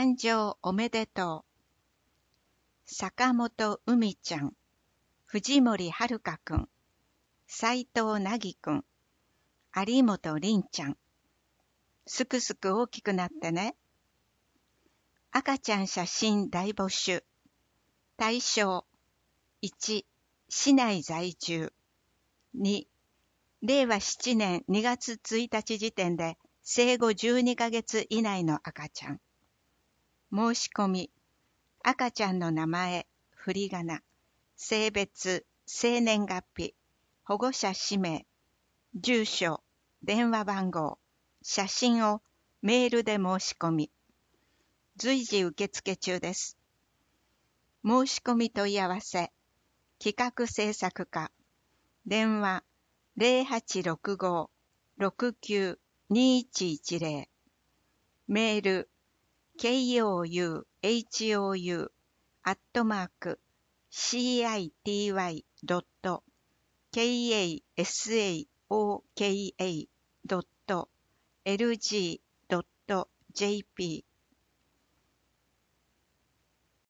誕生おめでとう。坂本海ちゃん、藤森遥くん、斉藤凪くん、有本凛ちゃん。すくすく大きくなってね。赤ちゃん写真大募集。対象1、市内在住。2、令和7年2月1日時点で生後12ヶ月以内の赤ちゃん。申し込み、赤ちゃんの名前、振り仮名、性別、生年月日、保護者氏名、住所、電話番号、写真をメールで申し込み、随時受付中です。申し込み問い合わせ、企画制作課、電話0865-69-2110、メール、kouou@city.kasaoka.lg.jp